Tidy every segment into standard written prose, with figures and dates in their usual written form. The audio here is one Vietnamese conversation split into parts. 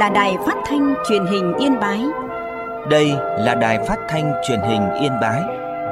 là Đài Phát thanh Truyền hình Yên Bái. Đây là Đài Phát thanh Truyền hình Yên Bái.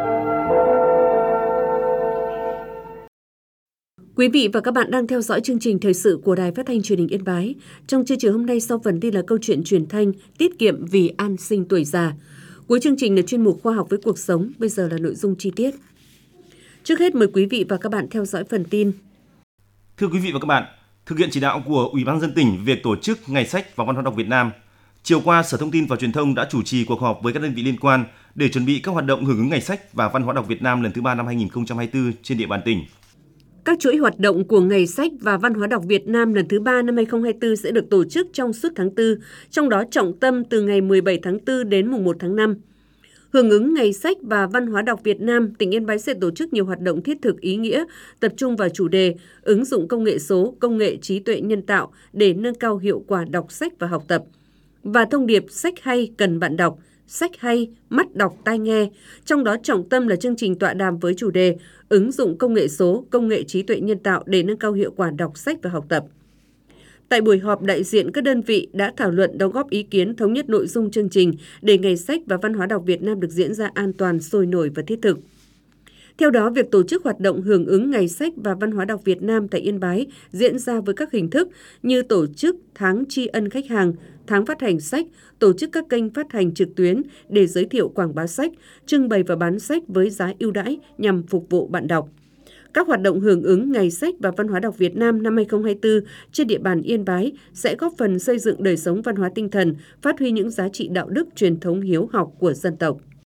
Quý vị và các bạn đang theo dõi chương trình thời sự của Đài Phát thanh Truyền hình Yên Bái. Trong chương trình hôm nay, sau phần tin là câu chuyện truyền thanh tiết kiệm vì an sinh tuổi già. Cuối chương trình là chuyên mục khoa học với cuộc sống. Bây giờ là nội dung chi tiết. Trước hết mời quý vị và các bạn theo dõi phần tin. Thưa quý vị và các bạn, thực hiện chỉ đạo của Ủy ban nhân dân tỉnh việc tổ chức Ngày sách và Văn hóa đọc Việt Nam, chiều qua Sở Thông tin và Truyền thông đã chủ trì cuộc họp với các đơn vị liên quan để chuẩn bị các hoạt động hưởng ứng Ngày sách và Văn hóa đọc Việt Nam lần thứ 3 năm 2024 trên địa bàn tỉnh. Các chuỗi hoạt động của Ngày sách và Văn hóa đọc Việt Nam lần thứ 3 năm 2024 sẽ được tổ chức trong suốt tháng 4, trong đó trọng tâm từ ngày 17 tháng 4 đến mùng 1 tháng 5. Hưởng ứng Ngày sách và Văn hóa đọc Việt Nam, tỉnh Yên Bái sẽ tổ chức nhiều hoạt động thiết thực ý nghĩa, tập trung vào chủ đề ứng dụng công nghệ số, công nghệ trí tuệ nhân tạo để nâng cao hiệu quả đọc sách và học tập. Và thông điệp sách hay cần bạn đọc, sách hay, mắt đọc tai nghe. Trong đó trọng tâm là chương trình tọa đàm với chủ đề ứng dụng công nghệ số, công nghệ trí tuệ nhân tạo để nâng cao hiệu quả đọc sách và học tập. Tại buổi họp, đại diện các đơn vị đã thảo luận đóng góp ý kiến thống nhất nội dung chương trình để Ngày sách và Văn hóa đọc Việt Nam được diễn ra an toàn, sôi nổi và thiết thực. Theo đó, việc tổ chức hoạt động hưởng ứng Ngày sách và Văn hóa đọc Việt Nam tại Yên Bái diễn ra với các hình thức như tổ chức tháng tri ân khách hàng, tháng phát hành sách, tổ chức các kênh phát hành trực tuyến để giới thiệu quảng bá sách, trưng bày và bán sách với giá ưu đãi nhằm phục vụ bạn đọc. Các hoạt động hưởng ứng Ngày sách và Văn hóa đọc Việt Nam năm 2024 trên địa bàn Yên Bái sẽ góp phần xây dựng đời sống văn hóa tinh thần, phát huy những giá trị đạo đức truyền thống hiếu học của dân tộc.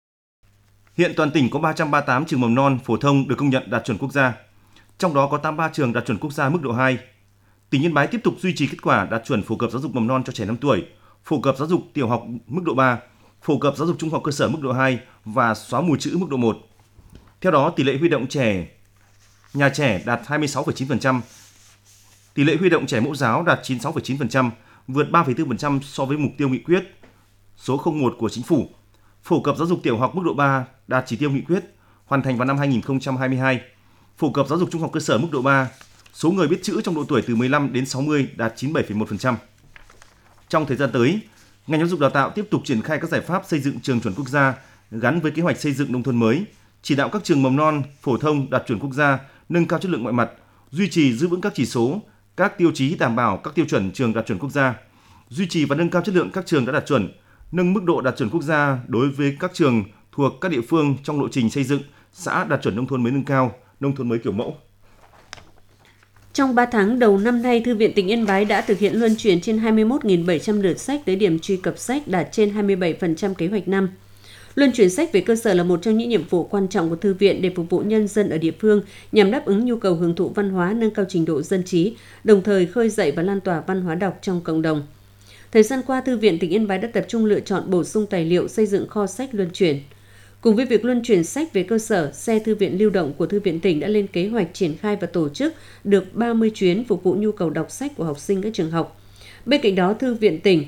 Hiện toàn tỉnh có 338 trường mầm non phổ thông được công nhận đạt chuẩn quốc gia. Trong đó có 83 trường đạt chuẩn quốc gia mức độ 2. Tỉnh Yên Bái tiếp tục duy trì kết quả đạt chuẩn phổ cập giáo dục mầm non cho trẻ 5 tuổi, phổ cập giáo dục tiểu học mức độ 3, phổ cập giáo dục trung học cơ sở mức độ 2 và xóa mù chữ mức độ 1. Theo đó, tỷ lệ huy động nhà trẻ đạt 26,9%, tỷ lệ huy động trẻ mẫu giáo đạt 96,9%, vượt 3,4% so với mục tiêu nghị quyết số 01 của Chính phủ. Phổ cập giáo dục tiểu học mức độ 3 đạt chỉ tiêu nghị quyết, hoàn thành vào năm 2022. Phổ cập giáo dục trung học cơ sở mức độ 3, số người biết chữ trong độ tuổi từ 15 đến 60 đạt 97,1%. Trong thời gian tới, ngành giáo dục đào tạo tiếp tục triển khai các giải pháp xây dựng trường chuẩn quốc gia gắn với kế hoạch xây dựng nông thôn mới, chỉ đạo các trường mầm non, phổ thông đạt chuẩn quốc gia, nâng cao chất lượng mọi mặt, duy trì giữ vững các chỉ số, các tiêu chí đảm bảo các tiêu chuẩn trường đạt chuẩn quốc gia, duy trì và nâng cao chất lượng các trường đã đạt chuẩn, nâng mức độ đạt chuẩn quốc gia đối với các trường thuộc các địa phương trong lộ trình xây dựng xã đạt chuẩn nông thôn mới nâng cao, nông thôn mới kiểu mẫu. Trong 3 tháng đầu năm nay, Thư viện tỉnh Yên Bái đã thực hiện luân chuyển trên 21.700 lượt sách tới điểm truy cập sách, đạt trên 27% kế hoạch năm. Luân chuyển sách về cơ sở là một trong những nhiệm vụ quan trọng của Thư viện để phục vụ nhân dân ở địa phương nhằm đáp ứng nhu cầu hưởng thụ văn hóa, nâng cao trình độ dân trí, đồng thời khơi dậy và lan tỏa văn hóa đọc trong cộng đồng. Thời gian qua, Thư viện tỉnh Yên Bái đã tập trung lựa chọn bổ sung tài liệu xây dựng kho sách luân chuyển. Cùng với việc luân chuyển sách về cơ sở, xe thư viện lưu động của Thư viện tỉnh đã lên kế hoạch triển khai và tổ chức được 30 chuyến phục vụ nhu cầu đọc sách của học sinh các trường học. Bên cạnh đó, Thư viện tỉnh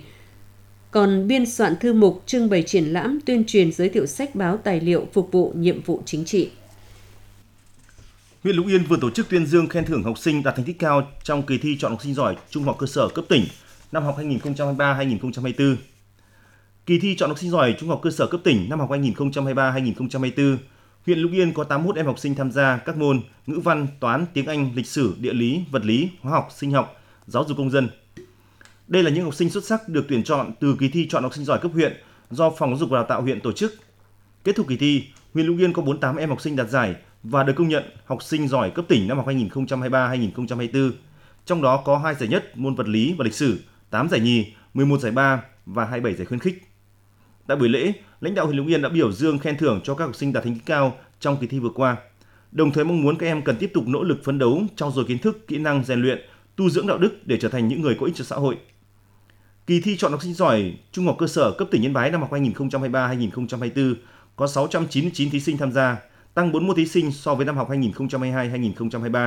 còn biên soạn thư mục, trưng bày triển lãm, tuyên truyền giới thiệu sách báo tài liệu phục vụ nhiệm vụ chính trị. Huyện Lục Yên vừa tổ chức tuyên dương khen thưởng học sinh đạt thành tích cao trong kỳ thi chọn học sinh giỏi trung học cơ sở cấp tỉnh năm học 2023-2024. Kỳ thi chọn học sinh giỏi trung học cơ sở cấp tỉnh năm học 2023-2024, huyện Lục Yên có 81 em học sinh tham gia các môn ngữ văn, toán, tiếng Anh, lịch sử, địa lý, vật lý, hóa học, sinh học, giáo dục công dân. Đây là những học sinh xuất sắc được tuyển chọn từ kỳ thi chọn học sinh giỏi cấp huyện do Phòng Giáo dục và Đào tạo huyện tổ chức. Kết thúc kỳ thi, huyện Lục Yên có 48 em học sinh đạt giải và được công nhận học sinh giỏi cấp tỉnh năm học 2023-2024. Trong đó có 2 giải nhất môn vật lý và lịch sử, 8 giải nhì, 11 giải ba và 27 giải khuyến khích. Tại buổi lễ, lãnh đạo huyện Lục Yên đã biểu dương khen thưởng cho các học sinh đạt thành tích cao trong kỳ thi vừa qua, đồng thời mong muốn các em cần tiếp tục nỗ lực phấn đấu, trau dồi kiến thức, kỹ năng, rèn luyện, tu dưỡng đạo đức để trở thành những người có ích cho xã hội. Kỳ thi chọn học sinh giỏi trung học cơ sở cấp tỉnh Yên Bái năm học 2023-2024 có 699 thí sinh tham gia, tăng 41 thí sinh so với năm học 2022-2023.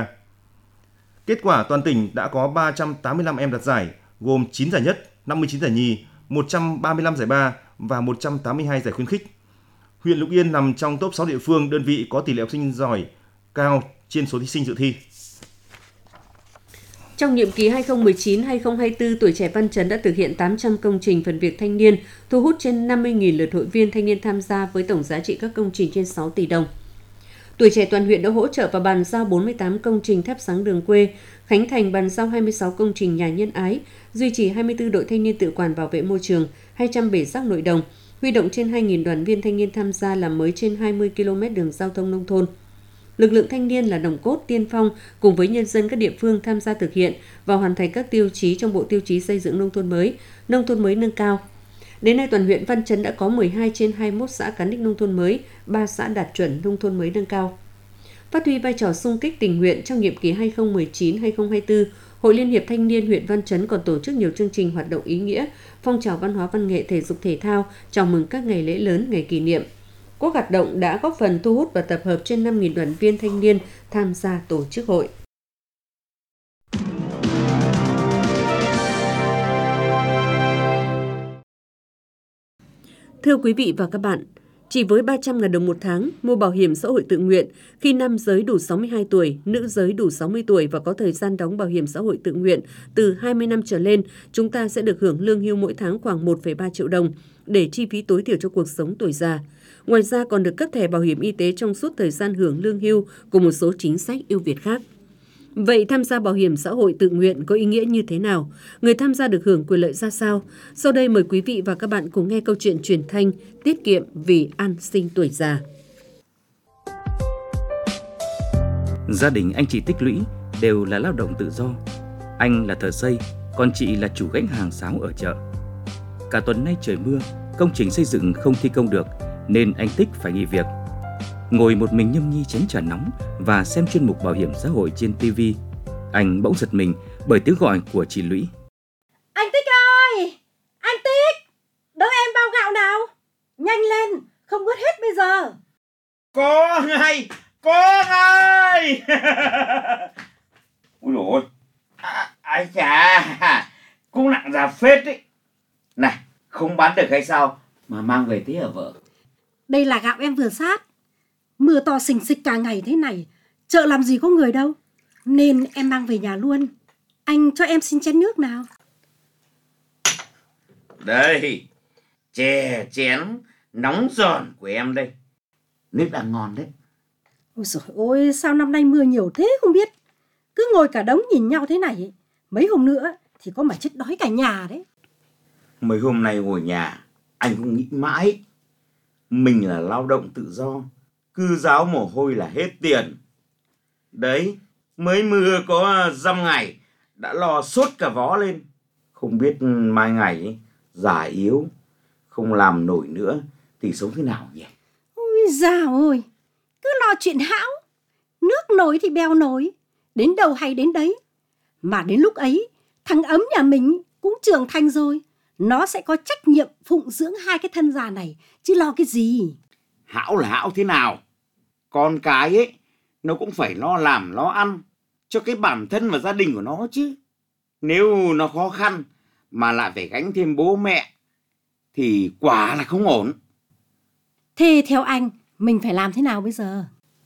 Kết quả toàn tỉnh đã có 385 em đạt giải, gồm 9 giải nhất, 59 giải nhì, 135 giải ba và 182 giải khuyến khích. Huyện Lục Yên nằm trong top 6 địa phương đơn vị có tỷ lệ học sinh giỏi cao trên số thí sinh dự thi. Trong nhiệm kỳ 2019-2024, Tuổi Trẻ Văn Chấn đã thực hiện 800 công trình phần việc thanh niên, thu hút trên 50.000 lượt hội viên thanh niên tham gia với tổng giá trị các công trình trên 6 tỷ đồng. Tuổi Trẻ toàn huyện đã hỗ trợ và bàn giao 48 công trình thắp sáng đường quê, khánh thành bàn giao 26 công trình nhà nhân ái, duy trì 24 đội thanh niên tự quản bảo vệ môi trường, 200 bể rác nội đồng, huy động trên 2.000 đoàn viên thanh niên tham gia làm mới trên 20 km đường giao thông nông thôn. Lực lượng thanh niên là nòng cốt tiên phong cùng với nhân dân các địa phương tham gia thực hiện và hoàn thành các tiêu chí trong Bộ Tiêu chí xây dựng nông thôn mới nâng cao. Đến nay, toàn huyện Văn Chấn đã có 12 trên 21 xã cán đích nông thôn mới, 3 xã đạt chuẩn nông thôn mới nâng cao. Phát huy vai trò xung kích tình nguyện trong nhiệm kỳ 2019-2024, Hội Liên hiệp Thanh niên huyện Văn Chấn còn tổ chức nhiều chương trình hoạt động ý nghĩa, phong trào văn hóa văn nghệ thể dục thể thao, chào mừng các ngày lễ lớn, ngày kỷ niệm. Các hoạt động đã góp phần thu hút và tập hợp trên 5.000 đoàn viên thanh niên tham gia tổ chức hội. Thưa quý vị và các bạn, chỉ với 300.000 đồng một tháng mua bảo hiểm xã hội tự nguyện, khi nam giới đủ 62 tuổi, nữ giới đủ 60 tuổi và có thời gian đóng bảo hiểm xã hội tự nguyện từ 20 năm trở lên, chúng ta sẽ được hưởng lương hưu mỗi tháng khoảng 1,3 triệu đồng để chi phí tối thiểu cho cuộc sống tuổi già. Ngoài ra còn được cấp thẻ bảo hiểm y tế trong suốt thời gian hưởng lương hưu cùng một số chính sách ưu việt khác. Vậy tham gia bảo hiểm xã hội tự nguyện có ý nghĩa như thế nào? Người tham gia được hưởng quyền lợi ra sao? Sau đây mời quý vị và các bạn cùng nghe câu chuyện truyền thanh tiết kiệm vì an sinh tuổi già. Gia đình anh chị Tích Lũy đều là lao động tự do. Anh là thợ xây, còn chị là chủ gánh hàng sáo ở chợ. Cả tuần nay trời mưa, công trình xây dựng không thi công được nên anh Tích phải nghỉ việc. Ngồi một mình nhâm nhi chén trà nóng và xem chuyên mục bảo hiểm xã hội trên TV, anh bỗng giật mình bởi tiếng gọi của chị Lũy. Anh Tích ơi! Anh Tích! Đỡ em bao gạo nào! Nhanh lên! Không ướt hết bây giờ! Có ngay! Có ngay! Ui dồi ôi! Ai chà! Cũng nặng ra phết đấy! Này! Không bán được hay sao? Mà mang về thế hả vợ? Đây là gạo em vừa sát. Mưa to xình xịch cả ngày thế này, chợ làm gì có người đâu, nên em mang về nhà luôn. Anh cho em xin chén nước nào. Đây, chè chén nóng giòn của em đây. Nước đang ngon đấy. Ôi dồi ôi, sao năm nay mưa nhiều thế không biết. Cứ ngồi cả đống nhìn nhau thế này, mấy hôm nữa thì có mà chết đói cả nhà đấy. Mấy hôm nay ngồi nhà, anh cũng nghĩ mãi. Mình là lao động tự do, cư giáo mồ hôi là hết tiền. Đấy, mới mưa có dăm ngày, đã lo sốt cả vó lên. Không biết mai ngày ấy, già yếu, không làm nổi nữa thì sống thế nào nhỉ? Ôi dào ơi, cứ lo chuyện hão. Nước nổi thì bèo nổi, đến đâu hay đến đấy. Mà đến lúc ấy, thằng Ấm nhà mình cũng trưởng thành rồi. Nó sẽ có trách nhiệm phụng dưỡng hai cái thân già này, chứ lo cái gì. Hão là hão thế nào? Con cái ấy, nó cũng phải lo làm, lo ăn cho cái bản thân và gia đình của nó chứ. Nếu nó khó khăn mà lại phải gánh thêm bố mẹ thì quả là không ổn. Thế theo anh, mình phải làm thế nào bây giờ?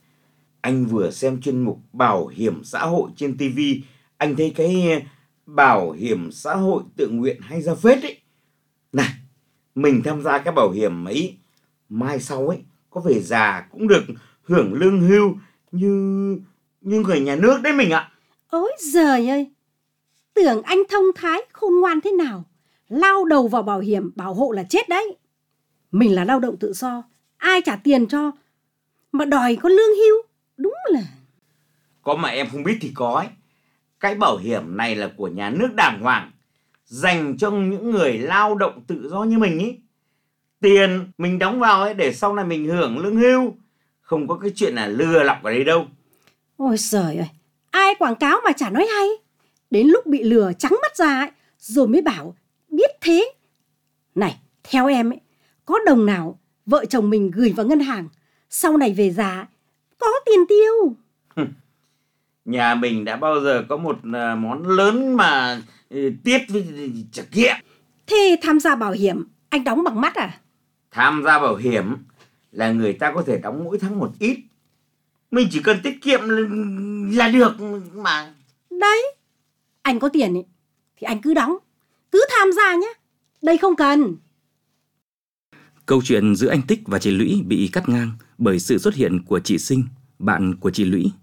Anh vừa xem chuyên mục bảo hiểm xã hội trên TV, anh thấy cái bảo hiểm xã hội tự nguyện hay ra phết ấy. Này, mình tham gia cái bảo hiểm ấy, mai sau ấy có về già cũng được hưởng lương hưu như người nhà nước đấy mình ạ. Ôi giời ơi, tưởng anh thông thái khôn ngoan thế nào, lao đầu vào bảo hiểm bảo hộ là chết đấy. Mình là lao động tự do, ai trả tiền cho mà đòi có lương hưu, đúng là... Có mà em không biết thì có ấy. Cái bảo hiểm này là của nhà nước đàng hoàng, dành cho những người lao động tự do như mình ý. Tiền mình đóng vào ấy để sau này mình hưởng lương hưu, không có cái chuyện là lừa lọc ở đây đâu. Ôi giời ơi, ai quảng cáo mà chả nói hay. Đến lúc bị lừa trắng mắt ra ấy, rồi mới bảo biết thế. Này, theo em ấy, có đồng nào vợ chồng mình gửi vào ngân hàng, sau này về già có tiền tiêu. Nhà mình đã bao giờ có một món lớn mà tiết với trả kiệm. Thế tham gia bảo hiểm anh đóng bằng mắt à? Tham gia bảo hiểm là người ta có thể đóng mỗi tháng một ít. Mình chỉ cần tiết kiệm là được mà. Đấy, Anh có tiền ấy, thì anh cứ đóng, cứ tham gia nhé. Đây không cần. Câu chuyện giữa anh Tích và chị Lũy bị cắt ngang bởi sự xuất hiện của chị Sinh, bạn của chị Lũy.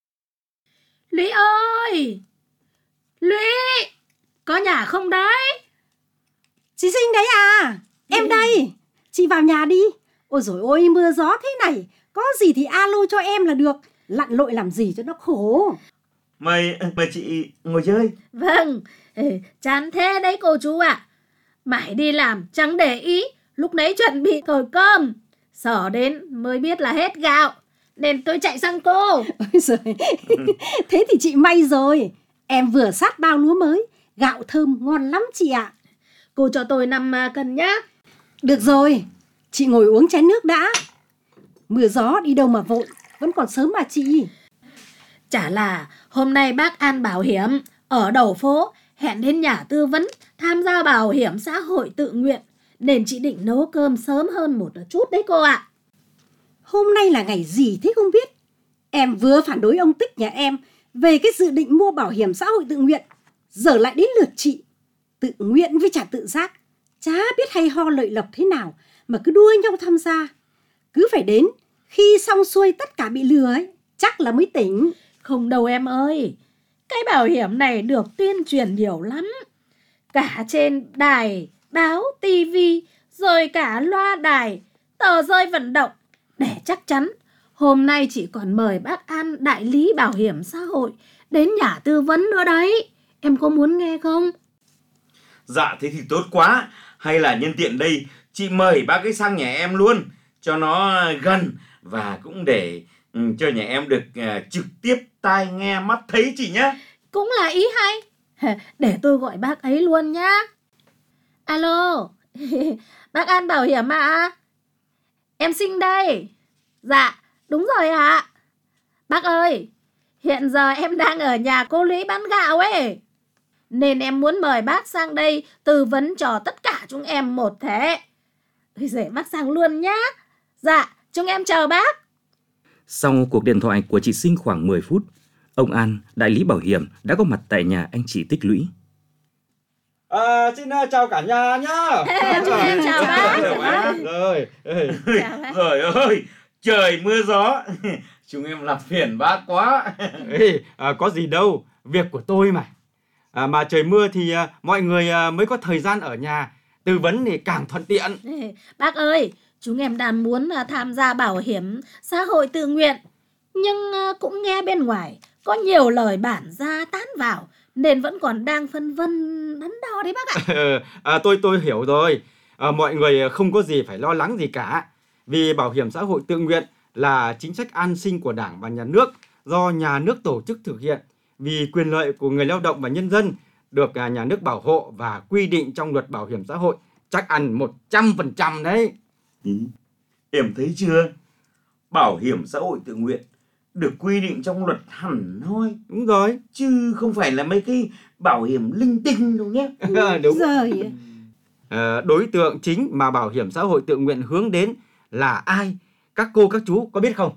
Lũy ơi! Lũy! Có nhà không đấy? Chị Sinh đấy à? Em đây. Chị vào nhà đi. Ôi dồi ôi, mưa gió thế này, có gì thì alo cho em là được. Lặn lội làm gì cho nó khổ. Mời chị ngồi chơi. Vâng, chán thế đấy cô chú ạ. Mãi đi làm chẳng để ý, lúc nấy chuẩn bị thổi cơm. Sở đến mới biết là hết gạo, nên tôi chạy sang cô. Ôi giời. Thế thì chị may rồi. Em vừa sát bao lúa mới, gạo thơm ngon lắm chị ạ. Cô cho tôi 5 cân nhá. Được rồi, chị ngồi uống chén nước đã. Mưa gió đi đâu mà vội, vẫn còn sớm mà chị. Chả là hôm nay bác An bảo hiểm ở đầu phố hẹn đến nhà tư vấn tham gia bảo hiểm xã hội tự nguyện, nên chị định nấu cơm sớm hơn một chút đấy cô ạ. Hôm nay là ngày gì thế không biết. Em vừa phản đối ông Tích nhà em về cái dự định mua bảo hiểm xã hội tự nguyện, giờ lại đến lượt chị. Tự nguyện với trả tự giác, chả biết hay ho lợi lộc thế nào mà cứ đua nhau tham gia. Cứ phải đến khi xong xuôi tất cả bị lừa ấy, chắc là mới tỉnh. Không đâu em ơi, cái bảo hiểm này được tuyên truyền nhiều lắm. Cả trên đài, báo, tivi, rồi cả loa đài, tờ rơi vận động. Để chắc chắn, hôm nay chị còn mời bác An đại lý bảo hiểm xã hội đến nhà tư vấn nữa đấy. Em có muốn nghe không? Dạ thế thì tốt quá. Hay là nhân tiện đây chị mời bác ấy sang nhà em luôn, cho nó gần, và cũng để cho nhà em được trực tiếp tai nghe mắt thấy chị nhé. Cũng là ý hay. Để tôi gọi bác ấy luôn nhá. Alo, bác An bảo hiểm ạ? Em Sinh đây. Dạ, đúng rồi ạ. Bác ơi, hiện giờ em đang ở nhà cô Lũy bán gạo ấy, nên em muốn mời bác sang đây tư vấn cho tất cả chúng em một thế. Để bác sang luôn nhá. Dạ, chúng em chào bác. Sau cuộc điện thoại của chị Sinh khoảng 10 phút, ông An, đại lý bảo hiểm, đã có mặt tại nhà anh chị Tích Lũy. Xin chào cả nhà nhá. Chúng em chào bác. Rồi. Trời ơi, trời mưa gió, chúng em làm phiền bác quá. Có gì đâu, việc của tôi mà. Mà trời mưa thì mọi người mới có thời gian ở nhà, tư vấn thì càng thuận tiện. Bác ơi, chúng em đang muốn tham gia bảo hiểm xã hội tự nguyện, nhưng cũng nghe bên ngoài có nhiều lời bản ra tán vào, nên vẫn còn đang phân vân đắn đo đấy bác ạ. Tôi hiểu rồi. Mọi người không có gì phải lo lắng gì cả. Vì bảo hiểm xã hội tự nguyện là chính sách an sinh của Đảng và Nhà nước, do nhà nước tổ chức thực hiện, vì quyền lợi của người lao động và nhân dân được nhà nước bảo hộ và quy định trong luật bảo hiểm xã hội, chắc ăn 100% đấy. Em thấy chưa? Bảo hiểm xã hội tự nguyện được quy định trong luật hẳn hoi. Đúng rồi. Chứ không phải là mấy cái bảo hiểm linh tinh đâu nhé. Đúng. Rồi. Đối tượng chính mà bảo hiểm xã hội tự nguyện hướng đến là ai? Các cô các chú có biết không?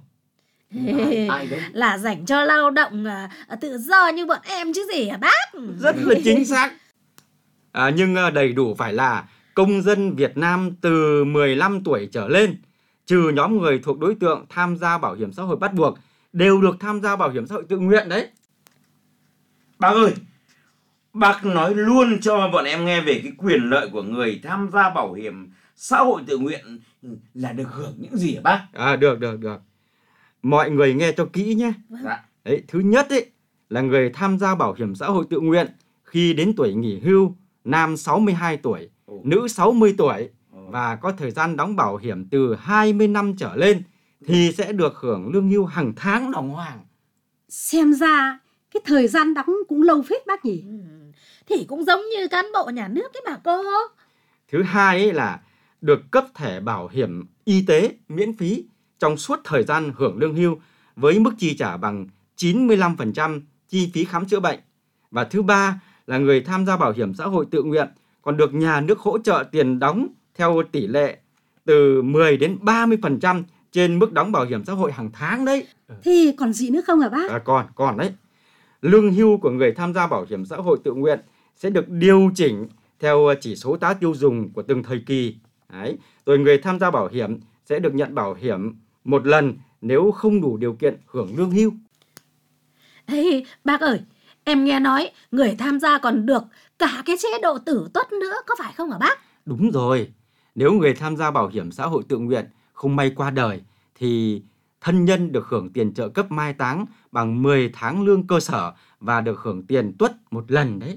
Ai đấy? Là dành cho lao động tự do như bọn em chứ gì hả bác? Rất là chính xác. Nhưng đầy đủ phải là công dân Việt Nam từ 15 tuổi trở lên, trừ nhóm người thuộc đối tượng tham gia bảo hiểm xã hội bắt buộc, đều được tham gia bảo hiểm xã hội tự nguyện đấy. Bác ơi, bác nói luôn cho bọn em nghe về cái quyền lợi của người tham gia bảo hiểm xã hội tự nguyện là được hưởng những gì hả bác? Được. Mọi người nghe cho kỹ nhé. Dạ. Đấy, thứ nhất ấy, là người tham gia bảo hiểm xã hội tự nguyện khi đến tuổi nghỉ hưu, nam 62 tuổi, nữ 60 tuổi và có thời gian đóng bảo hiểm từ 20 năm trở lên thì sẽ được hưởng lương hưu hàng tháng đàng hoàng. Xem ra cái thời gian đóng cũng lâu phết bác nhỉ. Thì cũng giống như cán bộ nhà nước ấy bà cô. Thứ hai ấy là được cấp thẻ bảo hiểm y tế miễn phí trong suốt thời gian hưởng lương hưu với mức chi trả bằng 95% chi phí khám chữa bệnh. Và thứ ba là người tham gia bảo hiểm xã hội tự nguyện còn được nhà nước hỗ trợ tiền đóng theo tỷ lệ từ 10 đến 30% trên mức đóng bảo hiểm xã hội hàng tháng đấy. Thì còn gì nữa không hả bác? Còn đấy. lương hưu của người tham gia bảo hiểm xã hội tự nguyện sẽ được điều chỉnh theo chỉ số giá tiêu dùng của từng thời kỳ. Đấy. Rồi người tham gia bảo hiểm sẽ được nhận bảo hiểm một lần nếu không đủ điều kiện hưởng lương hưu. Ê, bác ơi, em nghe nói người tham gia còn được cả cái chế độ tử tuất nữa, có phải không hả bác? Đúng rồi, nếu người tham gia bảo hiểm xã hội tự nguyện không may qua đời thì thân nhân được hưởng tiền trợ cấp mai táng bằng 10 tháng lương cơ sở và được hưởng tiền tuất một lần đấy.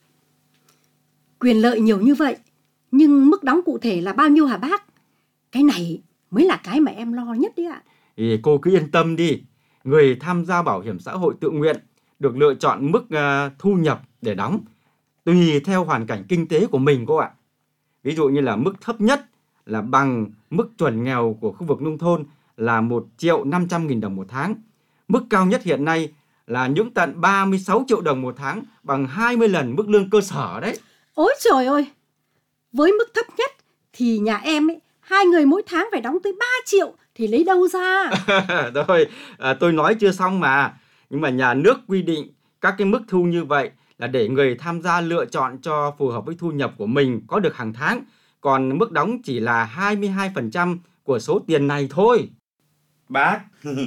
Quyền lợi nhiều như vậy, nhưng mức đóng cụ thể là bao nhiêu hả bác? Cái này mới là cái mà em lo nhất đấy ạ. Thì cô cứ yên tâm đi, người tham gia bảo hiểm xã hội tự nguyện được lựa chọn mức thu nhập để đóng tùy theo hoàn cảnh kinh tế của mình cô ạ. Ví dụ như là mức thấp nhất là bằng mức chuẩn nghèo của khu vực nông thôn là 1.500.000 đồng một tháng. Mức cao nhất hiện nay là những tận 36 triệu đồng một tháng, bằng 20 lần mức lương cơ sở đấy. Ôi trời ơi, với mức thấp nhất thì nhà em ấy, 2 người mỗi tháng phải đóng tới 3 triệu thì lấy đâu ra? Rồi, tôi nói chưa xong mà. Nhưng mà nhà nước quy định các cái mức thu như vậy là để người tham gia lựa chọn cho phù hợp với thu nhập của mình có được hàng tháng. Còn mức đóng chỉ là 22% của số tiền này thôi. Bác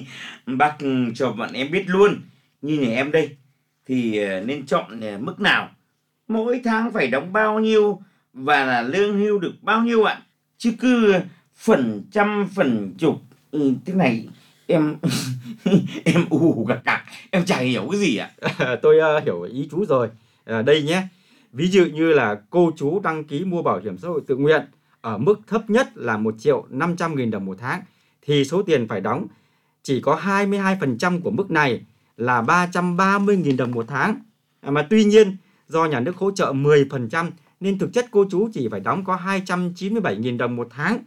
cho bọn em biết luôn. Như nhà em đây thì nên chọn mức nào, mỗi tháng phải đóng bao nhiêu và là lương hưu được bao nhiêu ạ? Chứ cứ phần trăm phần chục thế này em em cả em chả hiểu cái gì ạ. Tôi hiểu ý chú rồi. Đây nhé, ví dụ như là cô chú đăng ký mua bảo hiểm xã hội tự nguyện ở mức thấp nhất là 1.500.000 đồng một tháng thì số tiền phải đóng chỉ có 22% của mức này là 330.000 đồng một tháng. Mà tuy nhiên do nhà nước hỗ trợ 10% nên thực chất cô chú chỉ phải đóng có 297.000 đồng một tháng.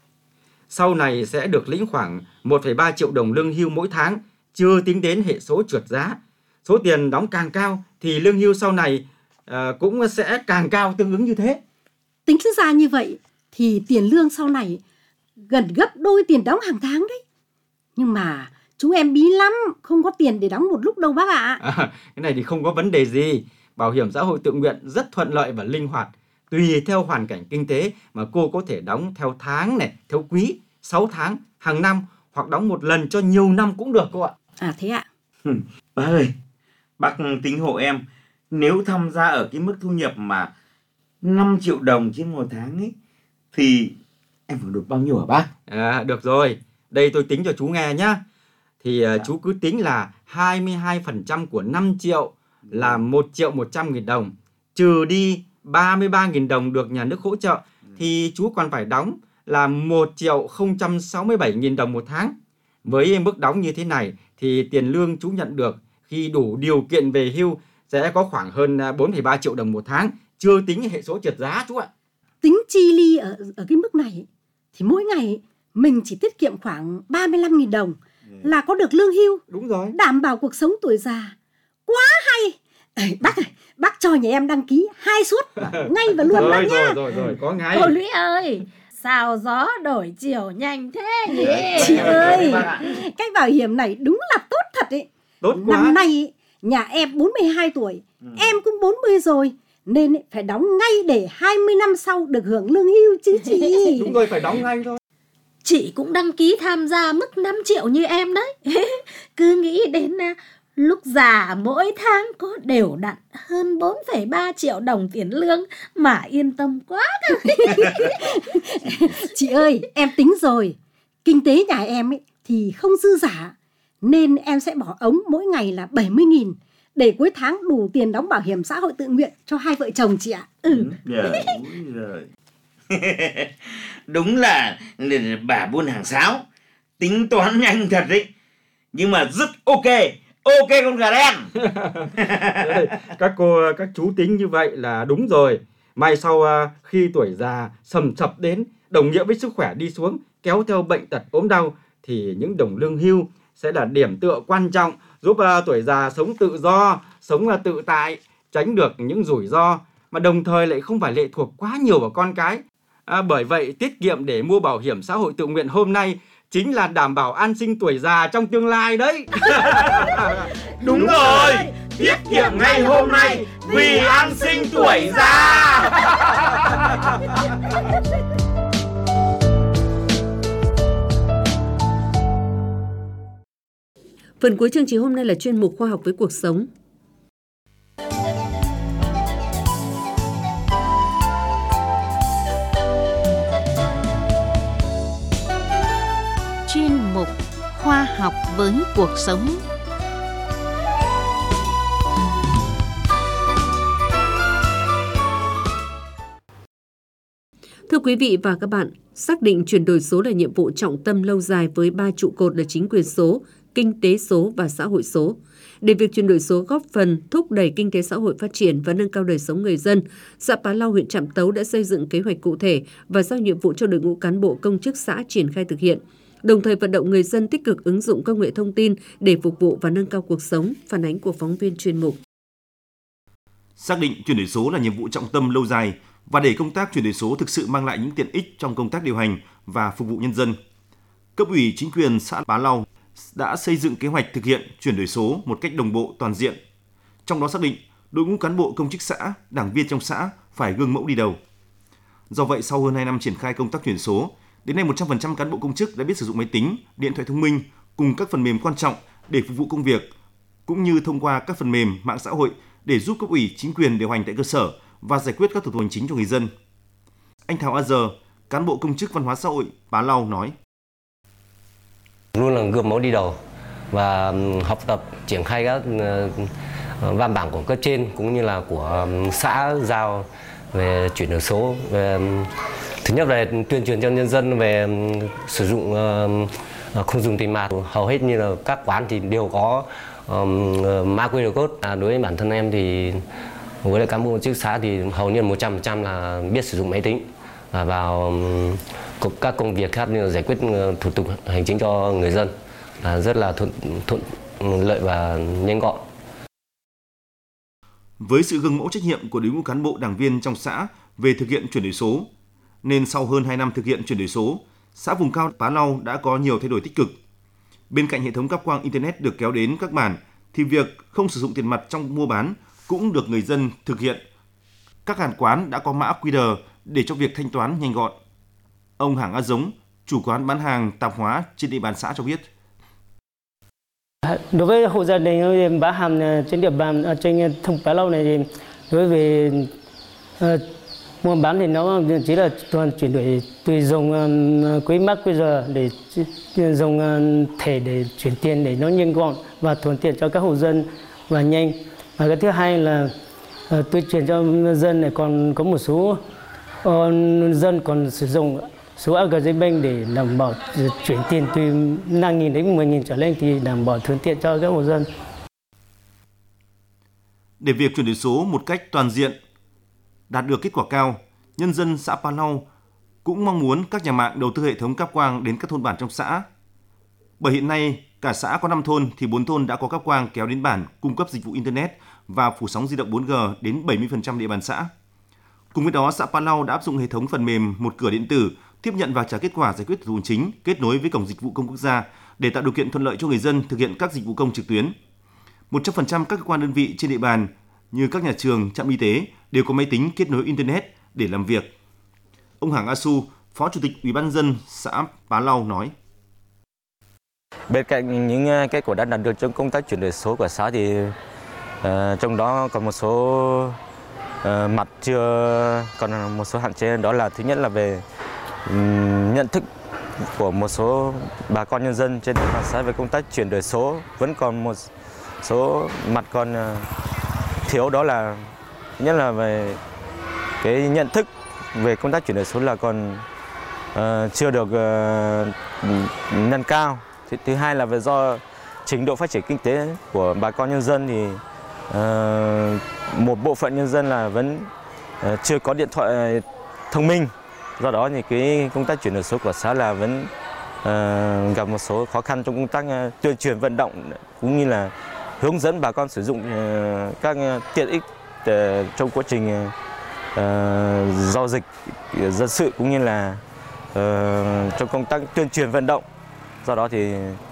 Sau này sẽ được lĩnh khoảng 1,3 triệu đồng lương hưu mỗi tháng, chưa tính đến hệ số trượt giá. Số tiền đóng càng cao thì lương hưu sau này cũng sẽ càng cao tương ứng như thế. Tính ra như vậy thì tiền lương sau này gần gấp đôi tiền đóng hàng tháng đấy. Nhưng mà chúng em bí lắm, không có tiền để đóng một lúc đâu bác ạ. Cái này thì không có vấn đề gì. Bảo hiểm xã hội tự nguyện rất thuận lợi và linh hoạt. Tùy theo hoàn cảnh kinh tế mà cô có thể đóng theo tháng này, theo quý, 6 tháng, hàng năm hoặc đóng một lần cho nhiều năm cũng được cô ạ. À thế ạ. Bác ơi, bác tính hộ em, nếu tham gia ở cái mức thu nhập mà 5 triệu đồng trên một tháng ấy thì em phải được bao nhiêu hả bác? Được rồi, đây tôi tính cho chú nghe nhá. Thì chú cứ tính là 22% của 5 triệu là 1.100.000 đồng, trừ đi 33.000 đồng được nhà nước hỗ trợ thì chú còn phải đóng là 1.067.000 đồng một tháng. Với mức đóng như thế này thì tiền lương chú nhận được khi đủ điều kiện về hưu sẽ có khoảng hơn 4,3 triệu đồng một tháng, chưa tính hệ số trượt giá chú ạ. Tính chi ly ở cái mức này thì mỗi ngày mình chỉ tiết kiệm khoảng 35.000 đồng là có được lương hưu. Đúng rồi. Đảm bảo cuộc sống tuổi già. Quá hay. Bác ơi, bác cho nhà em đăng ký 2 suất ngay và luôn bác nhá. Rồi, có ngay. Cô Lũy ơi, sao gió đổi chiều nhanh thế nhỉ? Chị ơi, cái bảo hiểm này đúng là tốt thật ấy. Tốt quá. Năm nay nhà em 42 tuổi, em cũng 40 rồi, nên phải đóng ngay để 20 năm sau được hưởng lương hưu chứ chị. Đúng rồi, phải đóng ngay thôi. Chị cũng đăng ký tham gia mức 5 triệu như em đấy. Cứ nghĩ đến lúc già mỗi tháng có đều đặn hơn 4,3 triệu đồng tiền lương mà yên tâm quá. Chị ơi, em tính rồi. Kinh tế nhà em ấy thì không dư giả, nên em sẽ bỏ ống mỗi ngày là 70.000 để cuối tháng đủ tiền đóng bảo hiểm xã hội tự nguyện cho hai vợ chồng chị ạ. Đúng là bà buôn hàng sáo, tính toán nhanh thật đấy. Nhưng mà rất ok con gà đen. Các chú tính như vậy là đúng rồi. Mai sau khi tuổi già sầm sập đến, đồng nghĩa với sức khỏe đi xuống, kéo theo bệnh tật ốm đau, thì những đồng lương hưu sẽ là điểm tựa quan trọng giúp tuổi già sống tự do, sống tự tại, tránh được những rủi ro, mà đồng thời lại không phải lệ thuộc quá nhiều vào con cái. Bởi vậy tiết kiệm để mua bảo hiểm xã hội tự nguyện hôm nay chính là đảm bảo an sinh tuổi già trong tương lai đấy. Đúng rồi. tiết kiệm ngay hôm nay vì an sinh tuổi già. Phần cuối chương trình hôm nay là chuyên mục Khoa học với cuộc sống. Chuyên mục Khoa học với cuộc sống. Thưa quý vị và các bạn, xác định chuyển đổi số là nhiệm vụ trọng tâm lâu dài với 3 trụ cột là chính quyền số, kinh tế số và xã hội số. Để việc chuyển đổi số góp phần thúc đẩy kinh tế xã hội phát triển và nâng cao đời sống người dân, xã Pá Lau, huyện Trạm Tấu đã xây dựng kế hoạch cụ thể và giao nhiệm vụ cho đội ngũ cán bộ công chức xã triển khai thực hiện, đồng thời vận động người dân tích cực ứng dụng công nghệ thông tin để phục vụ và nâng cao cuộc sống. Phản ánh của phóng viên chuyên mục. Xác định chuyển đổi số là nhiệm vụ trọng tâm lâu dài và để công tác chuyển đổi số thực sự mang lại những tiện ích trong công tác điều hành và phục vụ nhân dân, cấp ủy chính quyền xã Pá Lau đã xây dựng kế hoạch thực hiện chuyển đổi số một cách đồng bộ toàn diện. Trong đó xác định đội ngũ cán bộ công chức xã, đảng viên trong xã phải gương mẫu đi đầu. Do vậy, sau hơn 2 năm triển khai công tác chuyển đổi số, đến nay 100% cán bộ công chức đã biết sử dụng máy tính, điện thoại thông minh cùng các phần mềm quan trọng để phục vụ công việc, cũng như thông qua các phần mềm mạng xã hội để giúp cấp ủy chính quyền điều hành tại cơ sở và giải quyết các thủ tục hành chính cho người dân. Anh Thảo A Giờ, cán bộ công chức văn hóa xã hội Pá Lau nói: Luôn là gương mẫu đi đầu và học tập triển khai các văn bản của cấp trên cũng như là của xã giao về chuyển đổi số. Thứ nhất là tuyên truyền cho nhân dân về sử dụng không dùng tiền mặt. Hầu hết như là các quán thì đều có mã QR code. Đối với bản thân em thì với lại cán bộ chức xã thì hầu như 100% là biết sử dụng máy tính và vào các công việc khác như là giải quyết thủ tục hành chính cho người dân là rất là thuận lợi và nhanh gọn. Với sự gương mẫu trách nhiệm của đội ngũ cán bộ đảng viên trong xã về thực hiện chuyển đổi số, nên sau hơn 2 năm thực hiện chuyển đổi số, xã vùng cao Pá Lau đã có nhiều thay đổi tích cực. Bên cạnh hệ thống cáp quang Internet được kéo đến các bản, thì việc không sử dụng tiền mặt trong mua bán cũng được người dân thực hiện. Các hàng quán đã có mã QR để cho việc thanh toán nhanh gọn. Ông Hàng A Giống, chủ quán bán hàng tạp hóa trên địa bàn xã cho biết: Đối với hộ gia đình bán hàng trên địa bàn trên thôn Pá Lau này thì đối với mua bán thì nó chỉ là toàn chuyển đổi từ dùng quỹ mã QR để dùng thẻ để chuyển tiền để nó nhanh gọn và thuận tiện cho các hộ dân và nhanh. Và cái thứ hai là tuyên truyền cho dân này còn có một số dân còn sử dụng số Agribank để đảm bảo chuyển tiền từ 5.000 đến 10.000 trở lên thì đảm bảo thuận tiện cho các hộ dân. Để việc chuyển đổi số một cách toàn diện đạt được kết quả cao, nhân dân xã Pá Lau cũng mong muốn các nhà mạng đầu tư hệ thống cáp quang đến các thôn bản trong xã. Bởi hiện nay, cả xã có 5 thôn thì 4 thôn đã có cáp quang kéo đến bản cung cấp dịch vụ Internet và phủ sóng di động 4G đến 70% địa bàn xã. Cùng với đó, xã Pá Lau đã áp dụng hệ thống phần mềm một cửa điện tử tiếp nhận và trả kết quả giải quyết thủ tục hành chính kết nối với cổng dịch vụ công quốc gia để tạo điều kiện thuận lợi cho người dân thực hiện các dịch vụ công trực tuyến. 100% các cơ quan đơn vị trên địa bàn như các nhà trường, trạm y tế đều có máy tính kết nối Internet để làm việc. Ông Hàng A Su, Phó Chủ tịch Ủy ban nhân dân xã Pá Lau nói: Bên cạnh những kết quả đã đạt được trong công tác chuyển đổi số của xã thì trong đó còn một số mặt chưa còn một số hạn chế, đó là thứ nhất là về nhận thức của một số bà con nhân dân trên địa bàn xã về công tác chuyển đổi số vẫn còn một số mặt còn thiếu, đó là thứ nhất là về cái nhận thức về công tác chuyển đổi số là còn chưa được nâng cao. Thứ hai là về do trình độ phát triển kinh tế của bà con nhân dân thì một bộ phận nhân dân là vẫn chưa có điện thoại thông minh. Do đó thì cái công tác chuyển đổi số của xã là vẫn gặp một số khó khăn trong công tác tuyên truyền vận động cũng như là hướng dẫn bà con sử dụng các tiện ích trong quá trình giao dịch dân sự cũng như là trong công tác tuyên truyền vận động. Do đó thì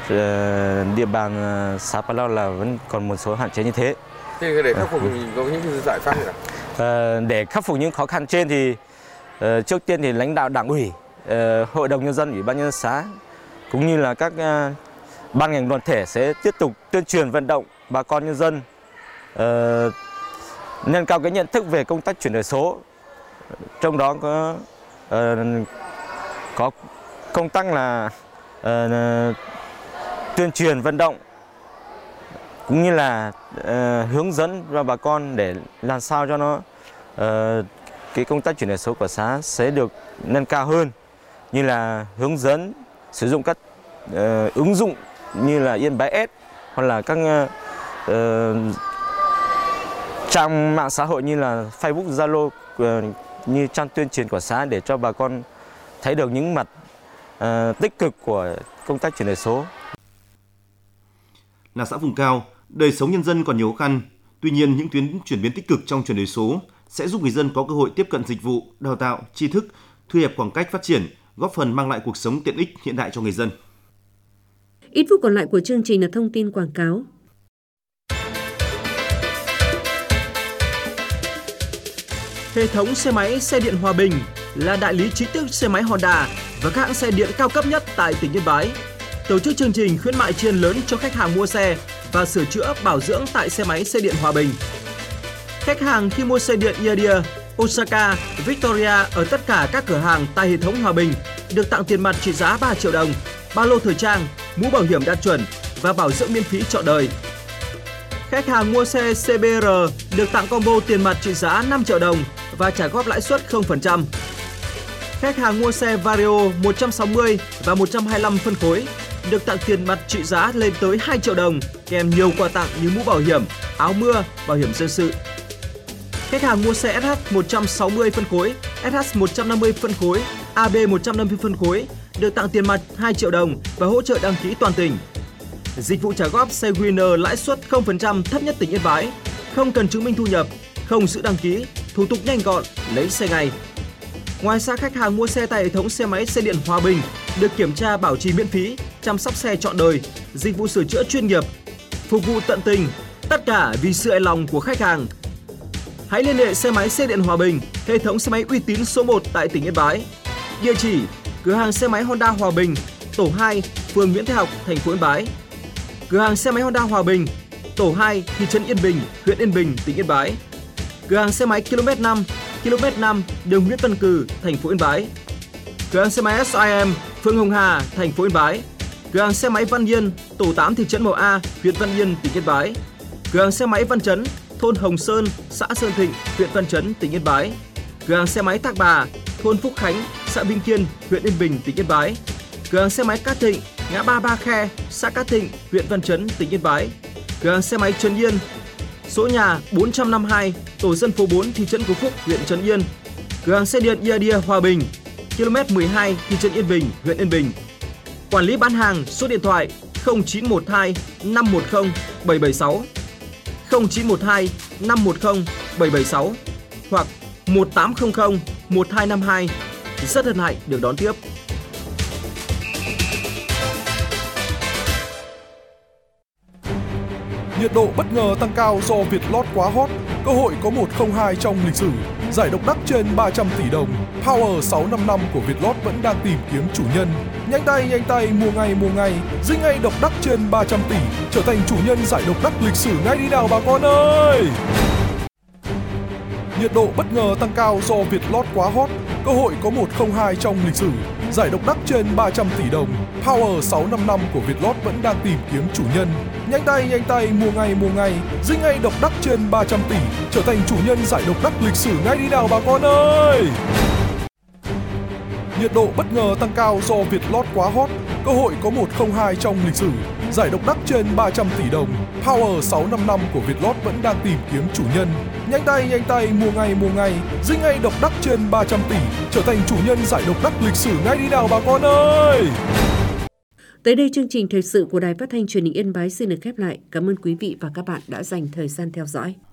địa bàn xã Pa Lau là vẫn còn một số hạn chế như thế. Thế để khắc phục thì có những giải pháp gì nào? Để khắc phục những khó khăn trên thì trước tiên thì lãnh đạo Đảng ủy, Hội đồng Nhân dân, Ủy ban Nhân dân xã cũng như là các ban ngành đoàn thể sẽ tiếp tục tuyên truyền vận động bà con nhân dân nâng cao cái nhận thức về công tác chuyển đổi số. Trong đó có công tác là tuyên truyền vận động cũng như là hướng dẫn cho bà con để làm sao cho nó cái công tác chuyển đổi số của xã sẽ được nâng cao hơn, như là hướng dẫn sử dụng các ứng dụng như là Yên Bái S hoặc là các trang mạng xã hội như là Facebook, Zalo như trang tuyên truyền của xã để cho bà con thấy được những mặt tích cực của công tác chuyển đổi số. Là xã vùng cao, đời sống nhân dân còn nhiều khó khăn. Tuy nhiên, những tuyến chuyển biến tích cực trong chuyển đổi số sẽ giúp người dân có cơ hội tiếp cận dịch vụ, đào tạo, tri thức, thu hẹp khoảng cách phát triển, góp phần mang lại cuộc sống tiện ích hiện đại cho người dân. Ít phút còn lại của chương trình là thông tin quảng cáo. Hệ thống xe máy xe điện Hòa Bình là đại lý chính thức xe máy Honda và các hãng xe điện cao cấp nhất tại tỉnh Yên Bái. Tổ chức chương trình khuyến mại tri ân lớn cho khách hàng mua xe và sửa chữa bảo dưỡng tại xe máy xe điện Hòa Bình. Khách hàng khi mua xe điện Yadir, Osaka, Victoria ở tất cả các cửa hàng tại hệ thống Hòa Bình được tặng tiền mặt trị giá 3 triệu đồng, ba lô thời trang, mũ bảo hiểm đạt chuẩn và bảo dưỡng miễn phí trọn đời. Khách hàng mua xe CBR được tặng combo tiền mặt trị giá 5 triệu đồng và trả góp lãi suất 0%. Khách hàng mua xe Vario 160 và 125 phân khối được tặng tiền mặt trị giá lên tới 2 triệu đồng kèm nhiều quà tặng như mũ bảo hiểm, áo mưa, bảo hiểm dân sự. Khách hàng mua xe SH 160 phân khối, SH 150 phân khối, AB 150 phân khối được tặng tiền mặt 2 triệu đồng và hỗ trợ đăng ký toàn tỉnh. Dịch vụ trả góp xe Winner lãi suất 0% thấp nhất tỉnh Yên Bái, không cần chứng minh thu nhập, không giữ đăng ký, thủ tục nhanh gọn, lấy xe ngay. Ngoài ra, khách hàng mua xe tại hệ thống xe máy xe điện Hòa Bình được kiểm tra bảo trì miễn phí, chăm sóc xe trọn đời, dịch vụ sửa chữa chuyên nghiệp, phục vụ tận tình, tất cả vì sự hài lòng của khách hàng. Hãy liên hệ xe máy xe điện Hòa Bình, hệ thống xe máy uy tín số 1 tại tỉnh Yên Bái. Địa chỉ: cửa hàng xe máy Honda Hòa Bình, tổ 2, phường Nguyễn Thái Học, thành phố Yên Bái. Cửa hàng xe máy Honda Hòa Bình, tổ 2, thị trấn Yên Bình, huyện Yên Bình, tỉnh Yên Bái. Cửa hàng xe máy km 5, đường Nguyễn Văn Cừ, thành phố Yên Bái. Cửa hàng xe máy SIM, phường Hồng Hà, thành phố Yên Bái. Cửa hàng xe máy Văn Yên, tổ 8, thị trấn Mậu A, huyện Văn Yên, tỉnh Yên Bái. Cửa hàng xe máy Văn Chấn, thôn Hồng Sơn, xã Sơn Thịnh, huyện Văn Chấn, tỉnh Yên Bái. Cửa hàng xe máy Thác Bà, thôn Phúc Khánh, xã Vinh Kiên, huyện Yên Bình, tỉnh Yên Bái. Cửa hàng xe máy Cát Thịnh, ngã ba Ba Khe, xã Cát Thịnh, huyện Văn Chấn, tỉnh Yên Bái. Cửa hàng xe máy Trấn Yên, số nhà 452, tổ dân phố 4, thị trấn Phú Phúc, huyện Trấn Yên. Cửa hàng xe điện Yadir Hòa Bình, km 12, thị trấn Yên Bình, huyện Yên Bình. Quản lý bán hàng, số điện thoại 0912 510 776, 0912 510 776 hoặc 1800 1252. Rất hân hạnh được đón tiếp. Nhiệt độ bất ngờ tăng cao do Vietlott quá hot, cơ hội có 102 trong lịch sử, giải độc đắc trên 300 tỷ đồng. Power 655 của Vietlott vẫn đang tìm kiếm chủ nhân. Nhanh tay, mua ngay, dinh ngay độc đắc trên 300 tỷ, trở thành chủ nhân giải độc đắc lịch sử ngay đi nào bà con ơi! Nhiệt độ bất ngờ tăng cao do Vietlott quá hot, cơ hội có 102 trong lịch sử, giải độc đắc trên 300 tỷ đồng. Power 655 của Vietlott vẫn đang tìm kiếm chủ nhân. Nhanh tay, mua ngay, dinh ngay độc đắc trên 300 tỷ, trở thành chủ nhân giải độc đắc lịch sử ngay đi nào bà con ơi! Nhiệt độ bất ngờ tăng cao do Vietlott quá hot, cơ hội có 102 trong lịch sử, giải độc đắc trên 300 tỷ đồng. Power 655 của Vietlott vẫn đang tìm kiếm chủ nhân. Nhanh tay, mua ngay, dinh ngay độc đắc trên 300 tỷ, trở thành chủ nhân giải độc đắc lịch sử ngay đi nào bà con ơi! Tới đây chương trình thời sự của Đài Phát thanh Truyền hình Yên Bái xin được khép lại. Cảm ơn quý vị và các bạn đã dành thời gian theo dõi.